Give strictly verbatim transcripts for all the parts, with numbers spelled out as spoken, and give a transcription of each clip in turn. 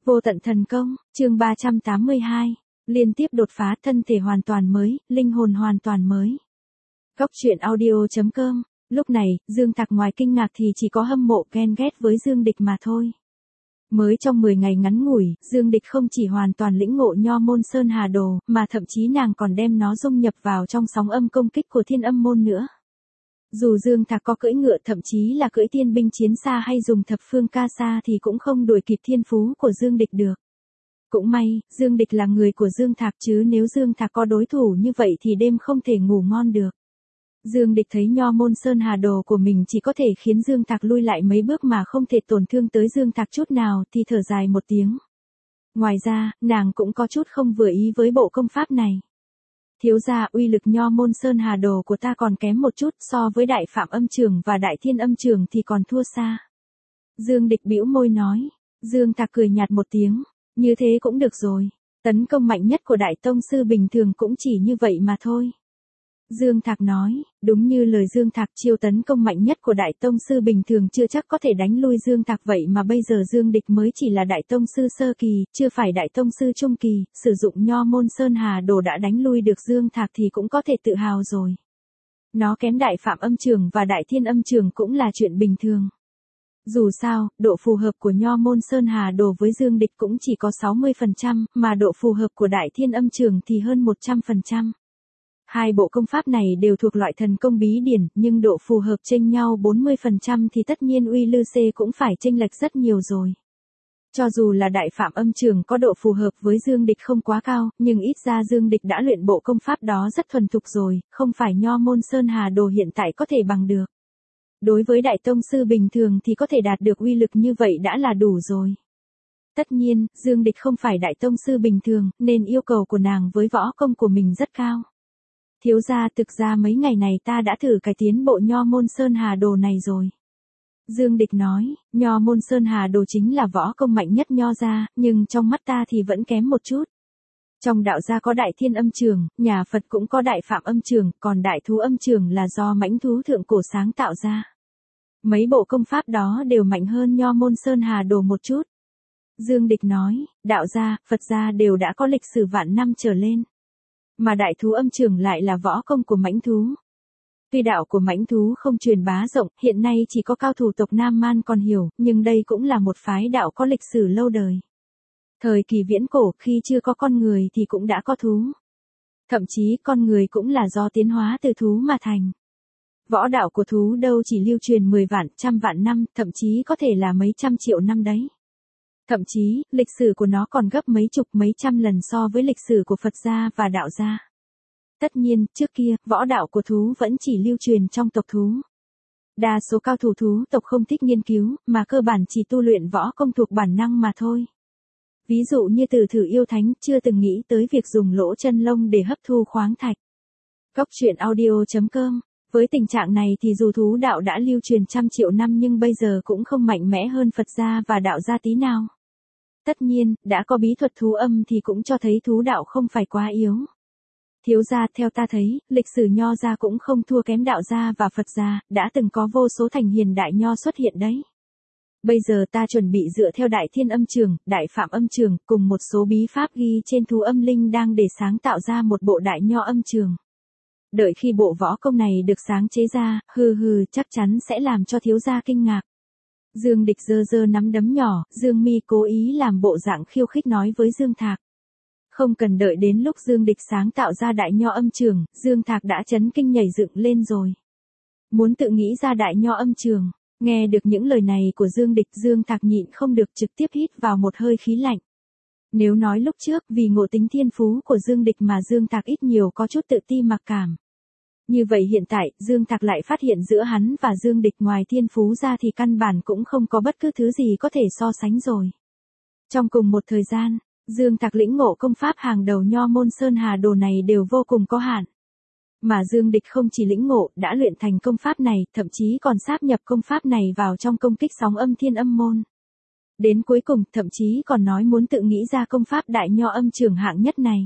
Vô tận thần công, chương ba trăm tám mươi hai, liên tiếp đột phá, thân thể hoàn toàn mới, linh hồn hoàn toàn mới. Góc truyện audio chấm com, lúc này, Dương Thạc ngoài kinh ngạc thì chỉ có hâm mộ ghen ghét với Dương Địch mà thôi. Mới trong mười ngày ngắn ngủi, Dương Địch không chỉ hoàn toàn lĩnh ngộ Nho môn Sơn Hà Đồ, mà thậm chí nàng còn đem nó dung nhập vào trong sóng âm công kích của Thiên Âm môn nữa. Dù Dương Thạc có cưỡi ngựa, thậm chí là cưỡi tiên binh chiến xa hay dùng thập phương ca sa thì cũng không đuổi kịp thiên phú của Dương Địch được. Cũng may, Dương Địch là người của Dương Thạc, chứ nếu Dương Thạc có đối thủ như vậy thì đêm không thể ngủ ngon được. Dương Địch thấy Nho môn Sơn Hà Đồ của mình chỉ có thể khiến Dương Thạc lui lại mấy bước mà không thể tổn thương tới Dương Thạc chút nào thì thở dài một tiếng. Ngoài ra, nàng cũng có chút không vừa ý với bộ công pháp này. Thiếu gia, uy lực Nho môn Sơn Hà Đồ của ta còn kém một chút, so với Đại Phạm Âm Trường và Đại Thiên Âm Trường thì còn thua xa. Dương Địch bĩu môi nói. Dương Thạc cười nhạt một tiếng. Như thế cũng được rồi. Tấn công mạnh nhất của Đại Tông Sư bình thường cũng chỉ như vậy mà thôi. Dương Thạc nói, đúng như lời Dương Thạc, chiêu tấn công mạnh nhất của Đại Tông Sư bình thường chưa chắc có thể đánh lui Dương Thạc, vậy mà bây giờ Dương Địch mới chỉ là Đại Tông Sư sơ kỳ, chưa phải Đại Tông Sư trung kỳ, sử dụng Nho môn Sơn Hà Đồ đã đánh lui được Dương Thạc thì cũng có thể tự hào rồi. Nó kém Đại Phạm Âm Trường và Đại Thiên Âm Trường cũng là chuyện bình thường. Dù sao, độ phù hợp của Nho môn Sơn Hà Đồ với Dương Địch cũng chỉ có sáu mươi phần trăm, mà độ phù hợp của Đại Thiên Âm Trường thì hơn một trăm phần trăm. Hai bộ công pháp này đều thuộc loại thần công bí điển, nhưng độ phù hợp chênh nhau bốn mươi phần trăm thì tất nhiên uy lư xê cũng phải chênh lệch rất nhiều rồi. Cho dù là Đại Phạm Âm Trường có độ phù hợp với Dương Địch không quá cao, nhưng ít ra Dương Địch đã luyện bộ công pháp đó rất thuần thục rồi, không phải Nho môn Sơn Hà Đồ hiện tại có thể bằng được. Đối với Đại Tông Sư bình thường thì có thể đạt được uy lực như vậy đã là đủ rồi. Tất nhiên, Dương Địch không phải Đại Tông Sư bình thường, nên yêu cầu của nàng với võ công của mình rất cao. Thiếu gia, thực ra mấy ngày này ta đã thử cải tiến bộ Nho môn Sơn Hà Đồ này rồi. Dương Địch nói, Nho môn Sơn Hà Đồ chính là võ công mạnh nhất Nho gia, nhưng trong mắt ta thì vẫn kém một chút. Trong đạo gia có Đại Thiên Âm Trường, nhà Phật cũng có Đại Phạm Âm Trường, còn Đại Thú Âm Trường là do mãnh thú thượng cổ sáng tạo ra. Mấy bộ công pháp đó đều mạnh hơn Nho môn Sơn Hà Đồ một chút. Dương Địch nói, đạo gia, Phật gia đều đã có lịch sử vạn năm trở lên. Mà Đại Thú Âm Trường lại là võ công của mãnh thú. Tuy đạo của mãnh thú không truyền bá rộng, hiện nay chỉ có cao thủ tộc Nam Man còn hiểu, nhưng đây cũng là một phái đạo có lịch sử lâu đời. Thời kỳ viễn cổ, khi chưa có con người thì cũng đã có thú. Thậm chí con người cũng là do tiến hóa từ thú mà thành. Võ đạo của thú đâu chỉ lưu truyền mười vạn, trăm vạn năm, thậm chí có thể là mấy trăm triệu năm đấy. Thậm chí, lịch sử của nó còn gấp mấy chục mấy trăm lần so với lịch sử của Phật gia và đạo gia. Tất nhiên, trước kia, võ đạo của thú vẫn chỉ lưu truyền trong tộc thú. Đa số cao thủ thú tộc không thích nghiên cứu, mà cơ bản chỉ tu luyện võ công thuộc bản năng mà thôi. Ví dụ như Từ Thử Yêu Thánh chưa từng nghĩ tới việc dùng lỗ chân lông để hấp thu khoáng thạch. Góc truyện audio chấm com. Với tình trạng này thì dù thú đạo đã lưu truyền trăm triệu năm nhưng bây giờ cũng không mạnh mẽ hơn Phật gia và đạo gia tí nào. Tất nhiên, đã có bí thuật thú âm thì cũng cho thấy thú đạo không phải quá yếu. Thiếu gia, theo ta thấy, lịch sử Nho gia cũng không thua kém đạo gia và Phật gia, đã từng có vô số thành hiền đại Nho xuất hiện đấy. Bây giờ ta chuẩn bị dựa theo Đại Thiên Âm Trường, Đại Phạm Âm Trường, cùng một số bí pháp ghi trên thú âm linh đang để sáng tạo ra một bộ Đại Nho Âm Trường. Đợi khi bộ võ công này được sáng chế ra, hừ hừ, chắc chắn sẽ làm cho thiếu gia kinh ngạc. Dương Địch giơ giơ nắm đấm nhỏ, Dương mi cố ý làm bộ dạng khiêu khích nói với Dương Thạc. Không cần đợi đến lúc Dương Địch sáng tạo ra Đại Nho Âm Trường, Dương Thạc đã chấn kinh nhảy dựng lên rồi. Muốn tự nghĩ ra Đại Nho Âm Trường, nghe được những lời này của Dương Địch, Dương Thạc nhịn không được trực tiếp hít vào một hơi khí lạnh. Nếu nói lúc trước vì ngộ tính thiên phú của Dương Địch mà Dương Thạc ít nhiều có chút tự ti mặc cảm. Như vậy hiện tại, Dương Thạc lại phát hiện giữa hắn và Dương Địch ngoài thiên phú ra thì căn bản cũng không có bất cứ thứ gì có thể so sánh rồi. Trong cùng một thời gian, Dương Thạc lĩnh ngộ công pháp hàng đầu Nho môn Sơn Hà Đồ này đều vô cùng có hạn. Mà Dương Địch không chỉ lĩnh ngộ, đã luyện thành công pháp này, thậm chí còn sáp nhập công pháp này vào trong công kích sóng âm Thiên Âm môn. Đến cuối cùng, thậm chí còn nói muốn tự nghĩ ra công pháp Đại Nho Âm Trường hạng nhất này.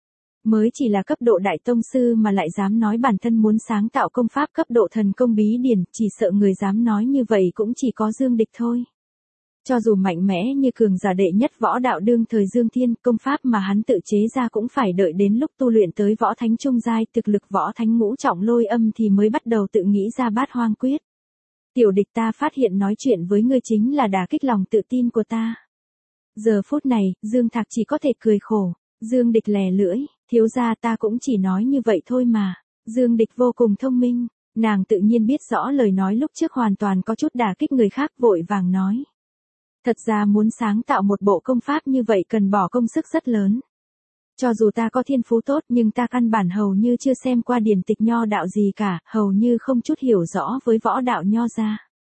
Mới chỉ là cấp độ Đại Tông Sư mà lại dám nói bản thân muốn sáng tạo công pháp cấp độ thần công bí điển, chỉ sợ người dám nói như vậy cũng chỉ có Dương Địch thôi. Cho dù mạnh mẽ như cường giả đệ nhất võ đạo đương thời Dương Thiên, công pháp mà hắn tự chế ra cũng phải đợi đến lúc tu luyện tới võ thánh trung giai, thực lực võ thánh ngũ trọng lôi âm thì mới bắt đầu tự nghĩ ra bát hoang quyết. Tiểu địch, ta phát hiện nói chuyện với ngươi chính là đả kích lòng tự tin của ta. Giờ phút này, Dương Thạc chỉ có thể cười khổ. Dương Địch lè lưỡi, thiếu gia, ta cũng chỉ nói như vậy thôi mà. Dương Địch vô cùng thông minh, nàng tự nhiên biết rõ lời nói lúc trước hoàn toàn có chút đả kích người khác, vội vàng nói. Thật ra muốn sáng tạo một bộ công pháp như vậy cần bỏ công sức rất lớn. Cho dù ta có thiên phú tốt nhưng ta căn bản hầu như chưa xem qua điển tịch nho đạo gì cả, hầu như không chút hiểu rõ với võ đạo nho ra.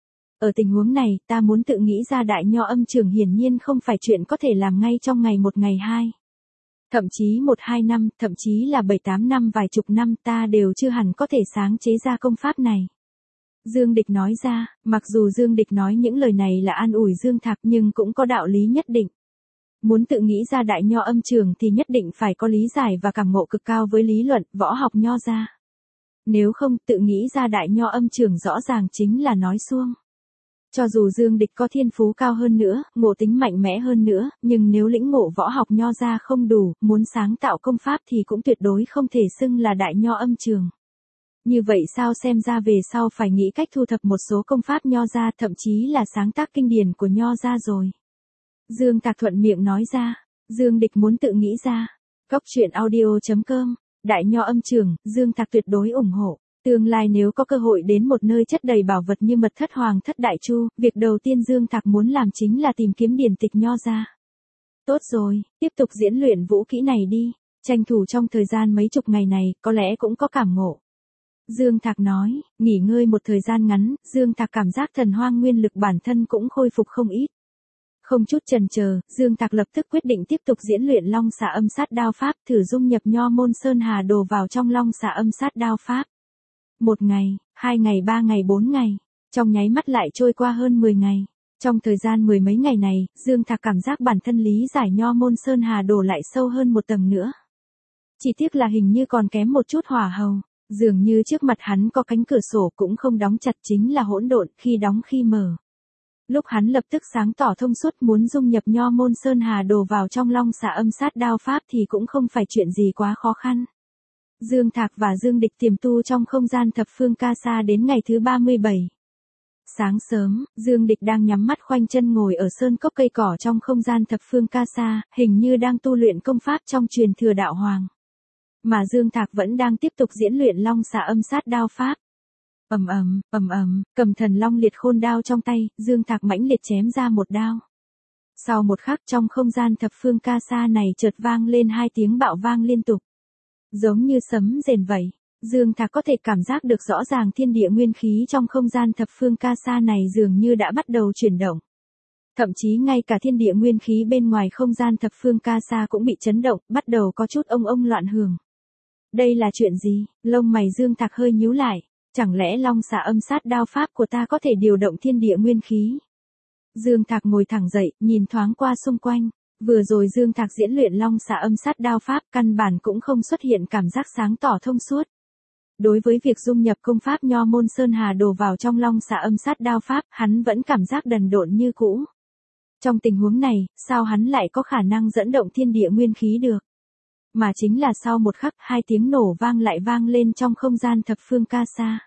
Ở tình huống này, ta muốn tự nghĩ ra đại nho âm trường hiển nhiên không phải chuyện có thể làm ngay trong ngày một ngày hai. Thậm chí một hai năm, thậm chí là bảy tám năm, vài chục năm ta đều chưa hẳn có thể sáng chế ra công pháp này. Dương Địch nói ra, mặc dù Dương Địch nói những lời này là an ủi Dương Thạc nhưng cũng có đạo lý nhất định. Muốn tự nghĩ ra đại nho âm trường thì nhất định phải có lý giải và cảm ngộ cực cao với lý luận, võ học nho ra. Nếu không, tự nghĩ ra đại nho âm trường rõ ràng chính là nói suông. Cho dù Dương Địch có thiên phú cao hơn nữa, ngộ tính mạnh mẽ hơn nữa, nhưng nếu lĩnh ngộ võ học nho ra không đủ, muốn sáng tạo công pháp thì cũng tuyệt đối không thể xưng là đại nho âm trường. Như vậy sao xem ra về sau phải nghĩ cách thu thập một số công pháp nho ra, thậm chí là sáng tác kinh điển của nho ra rồi. Dương Thạc thuận miệng nói ra, Dương Địch muốn tự nghĩ ra. Cốc truyện audio chấm com, đại nho âm trường, Dương Thạc tuyệt đối ủng hộ. Tương lai nếu có cơ hội đến một nơi chất đầy bảo vật như mật thất hoàng thất đại chu, việc đầu tiên Dương Thạc muốn làm chính là tìm kiếm điển tịch nho ra. Tốt rồi, tiếp tục diễn luyện vũ kỹ này đi, tranh thủ trong thời gian mấy chục ngày này, có lẽ cũng có cảm ngộ. Dương Thạc nói, nghỉ ngơi một thời gian ngắn, Dương Thạc cảm giác thần hoang nguyên lực bản thân cũng khôi phục không ít. Không chút chần chờ, Dương Thạc lập tức quyết định tiếp tục diễn luyện Long Xà Âm Sát Đao Pháp, thử dung nhập Nho Môn Sơn Hà Đồ vào trong Long Xà Âm Sát Đao Pháp. Một ngày, hai ngày, ba ngày, bốn ngày, trong nháy mắt lại trôi qua hơn mười ngày. Trong thời gian mười mấy ngày này, Dương Thạc cảm giác bản thân lý giải Nho Môn Sơn Hà Đồ lại sâu hơn một tầng nữa. Chỉ tiếc là hình như còn kém một chút hỏa hầu, dường như trước mặt hắn có cánh cửa sổ cũng không đóng chặt, chính là hỗn độn, khi đóng khi mở. Lúc hắn lập tức sáng tỏ thông suốt muốn dung nhập Nho Môn Sơn Hà Đồ vào trong Long Xà Âm Sát Đao Pháp thì cũng không phải chuyện gì quá khó khăn. Dương Thạc và Dương Địch tiềm tu trong không gian thập phương ca sa đến ngày thứ ba mươi bảy. Sáng sớm, Dương Địch đang nhắm mắt khoanh chân ngồi ở sơn cốc cây cỏ trong không gian thập phương ca sa, hình như đang tu luyện công pháp trong truyền thừa đạo hoàng. Mà Dương Thạc vẫn đang tiếp tục diễn luyện Long Xà Âm Sát Đao Pháp. Ầm ầm, ầm ầm, cầm thần long liệt khôn đao trong tay, Dương Thạc mãnh liệt chém ra một đao. Sau một khắc trong không gian thập phương ca sa này chợt vang lên hai tiếng bạo vang liên tục. Giống như sấm rền vậy, Dương Thạc có thể cảm giác được rõ ràng thiên địa nguyên khí trong không gian thập phương ca sa này dường như đã bắt đầu chuyển động. Thậm chí ngay cả thiên địa nguyên khí bên ngoài không gian thập phương ca sa cũng bị chấn động, bắt đầu có chút ông ông loạn hưởng. Đây là chuyện gì? Lông mày Dương Thạc hơi nhíu lại. Chẳng lẽ Long Xà Âm Sát Đao Pháp của ta có thể điều động thiên địa nguyên khí? Dương Thạc ngồi thẳng dậy, nhìn thoáng qua xung quanh. Vừa rồi Dương Thạc diễn luyện Long Xà Âm Sát Đao Pháp, căn bản cũng không xuất hiện cảm giác sáng tỏ thông suốt. Đối với việc dung nhập công pháp Nho Môn Sơn Hà Đồ vào trong Long Xà Âm Sát Đao Pháp, hắn vẫn cảm giác đần độn như cũ. Trong tình huống này, sao hắn lại có khả năng dẫn động thiên địa nguyên khí được? Mà chính là sau một khắc, hai tiếng nổ vang lại vang lên trong không gian thập phương ca sa.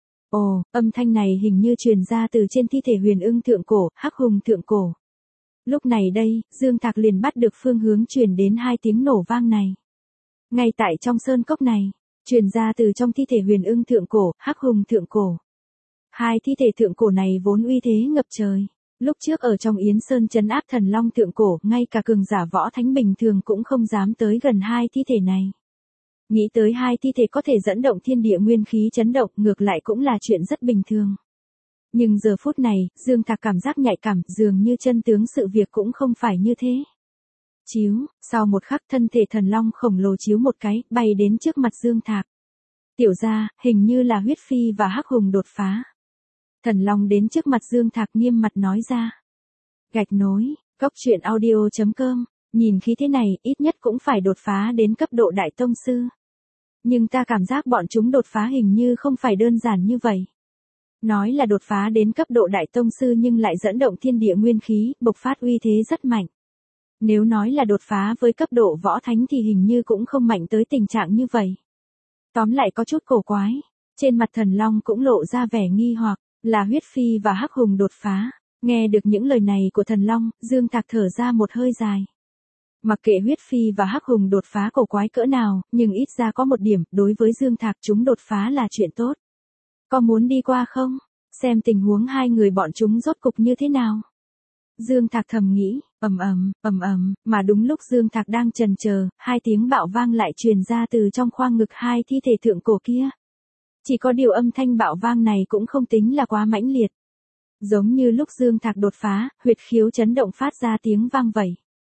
Ồ, âm thanh này hình như truyền ra từ trên thi thể Huyền Ưng thượng cổ, Hắc Hùng thượng cổ. Lúc này đây, Dương Thạc liền bắt được phương hướng truyền đến hai tiếng nổ vang này. Ngay tại trong sơn cốc này, truyền ra từ trong thi thể Huyền Ưng thượng cổ, Hắc Hùng thượng cổ. Hai thi thể thượng cổ này vốn uy thế ngập trời. Lúc trước ở trong Yến Sơn trấn áp thần long thượng cổ, ngay cả cường giả võ thánh bình thường cũng không dám tới gần hai thi thể này. Nghĩ tới hai thi thể có thể dẫn động thiên địa nguyên khí chấn động, ngược lại cũng là chuyện rất bình thường. Nhưng giờ phút này, Dương Thạc cảm giác nhạy cảm, dường như chân tướng sự việc cũng không phải như thế. Chiếu, sau một khắc thân thể thần long khổng lồ chiếu một cái, bay đến trước mặt Dương Thạc. Tiểu gia, hình như là Huyết Phi và Hắc Hùng đột phá. Thần long đến trước mặt Dương Thạc nghiêm mặt nói ra. Gạch nối, cốc truyện audio chấm com, nhìn khí thế này, ít nhất cũng phải đột phá đến cấp độ đại tông sư. Nhưng ta cảm giác bọn chúng đột phá hình như không phải đơn giản như vậy. Nói là đột phá đến cấp độ đại tông sư nhưng lại dẫn động thiên địa nguyên khí, bộc phát uy thế rất mạnh. Nếu nói là đột phá với cấp độ võ thánh thì hình như cũng không mạnh tới tình trạng như vậy. Tóm lại có chút cổ quái. Trên mặt Thần Long cũng lộ ra vẻ nghi hoặc, là Huyết Phi và Hắc Hùng đột phá. Nghe được những lời này của Thần Long, Dương Tạc thở ra một hơi dài. Mặc kệ Huyết Phi và Hắc Hùng đột phá cổ quái cỡ nào, nhưng ít ra có một điểm, đối với Dương Thạc chúng đột phá là chuyện tốt. Có muốn đi qua không? Xem tình huống hai người bọn chúng rốt cục như thế nào? Dương Thạc thầm nghĩ, ầm ầm, ầm ầm, mà đúng lúc Dương Thạc đang chần chờ, hai tiếng bạo vang lại truyền ra từ trong khoang ngực hai thi thể thượng cổ kia. Chỉ có điều âm thanh bạo vang này cũng không tính là quá mãnh liệt. Giống như lúc Dương Thạc đột phá, huyệt khiếu chấn động phát ra tiếng vang vậy.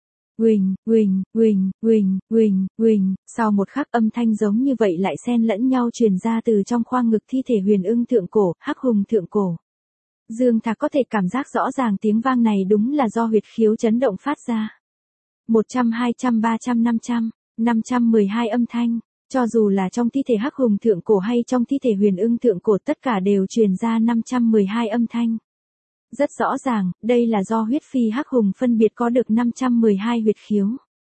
Uỳnh, uỳnh, uỳnh, uỳnh, uỳnh, uỳnh, sau một khắc âm thanh giống như vậy lại xen lẫn nhau truyền ra từ trong khoang ngực thi thể Huyền Ưng thượng cổ, Hắc Hùng thượng cổ. Dương Thạc có thể cảm giác rõ ràng tiếng vang này đúng là do huyệt khiếu chấn động phát ra. một trăm, hai trăm, ba trăm, năm trăm, năm trăm mười hai âm thanh, cho dù là trong thi thể Hắc Hùng thượng cổ hay trong thi thể Huyền Ưng thượng cổ tất cả đều truyền ra năm trăm mười hai âm thanh. Rất rõ ràng, đây là do Huyết Phi Hắc Hùng phân biệt có được năm trăm mười hai huyệt khiếu.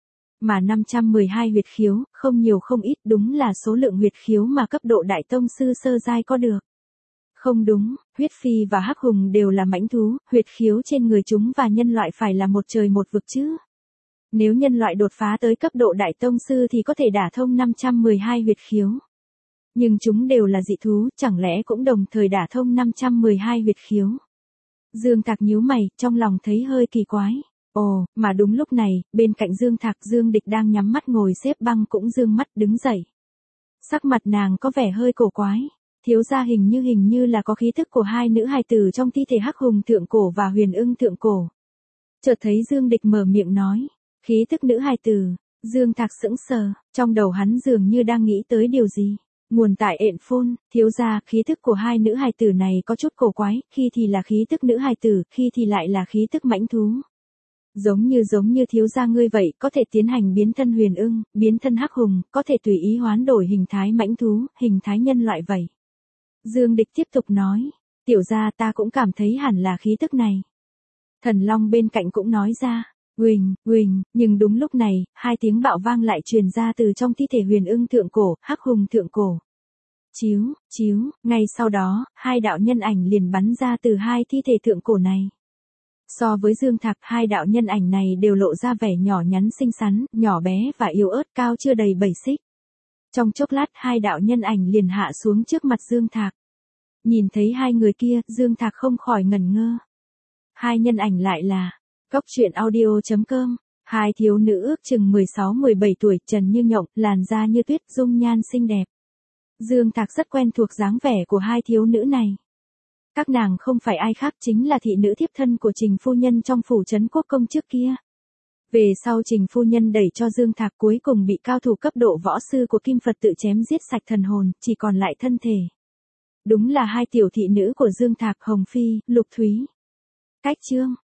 Mà năm trăm mười hai huyệt khiếu, không nhiều không ít, đúng là số lượng huyệt khiếu mà cấp độ đại tông sư sơ giai có được. Không đúng, Huyết Phi và Hắc Hùng đều là mãnh thú, huyệt khiếu trên người chúng và nhân loại phải là một trời một vực chứ. Nếu nhân loại đột phá tới cấp độ đại tông sư thì có thể đả thông năm trăm mười hai huyệt khiếu. Nhưng chúng đều là dị thú, chẳng lẽ cũng đồng thời đả thông năm trăm mười hai huyệt khiếu. Dương Thạc nhíu mày, trong lòng thấy hơi kỳ quái. Ồ, mà đúng lúc này, bên cạnh Dương Thạc Dương Địch đang nhắm mắt ngồi xếp băng cũng dương mắt đứng dậy. Sắc mặt nàng có vẻ hơi cổ quái. Thiếu gia hình như hình như là có khí thức của hai nữ hài tử trong thi thể Hắc Hùng thượng cổ và Huyền Ưng thượng cổ. Chợt thấy Dương Địch mở miệng nói, khí thức nữ hài tử. Dương Thạc sững sờ, trong đầu hắn dường như đang nghĩ tới điều gì. Nguồn tại ện phôn, thiếu gia, khí thức của hai nữ hài tử này có chút cổ quái, khi thì là khí thức nữ hài tử, khi thì lại là khí thức mãnh thú. Giống như giống như thiếu gia ngươi vậy, có thể tiến hành biến thân Huyền Ưng, biến thân Hắc Hùng, có thể tùy ý hoán đổi hình thái mãnh thú, hình thái nhân loại vậy. Dương Địch tiếp tục nói, tiểu gia ta cũng cảm thấy hẳn là khí tức này. Thần Long bên cạnh cũng nói ra, uỳnh, uỳnh, nhưng đúng lúc này, hai tiếng bạo vang lại truyền ra từ trong thi thể Huyền Ưng thượng cổ, Hắc Hùng thượng cổ. Chiếu, chiếu, ngay sau đó, hai đạo nhân ảnh liền bắn ra từ hai thi thể thượng cổ này. So với Dương Thạc, hai đạo nhân ảnh này đều lộ ra vẻ nhỏ nhắn xinh xắn, nhỏ bé và yếu ớt, cao chưa đầy bảy xích. Trong chốc lát hai đạo nhân ảnh liền hạ xuống trước mặt Dương Thạc. Nhìn thấy hai người kia, Dương Thạc không khỏi ngẩn ngơ. Hai nhân ảnh lại là Góc truyện audio chấm com. Hai thiếu nữ ước chừng mười sáu mười bảy tuổi, trần như nhộng, làn da như tuyết, dung nhan xinh đẹp. Dương Thạc rất quen thuộc dáng vẻ của hai thiếu nữ này. Các nàng không phải ai khác chính là thị nữ thiếp thân của Trình phu nhân trong phủ trấn quốc công trước kia. Về sau Trình phu nhân đẩy cho Dương Thạc cuối cùng bị cao thủ cấp độ võ sư của Kim Phật tự chém giết sạch thần hồn, chỉ còn lại thân thể. Đúng là hai tiểu thị nữ của Dương Thạc, Hồng Phi, Lục Thúy. Cách chương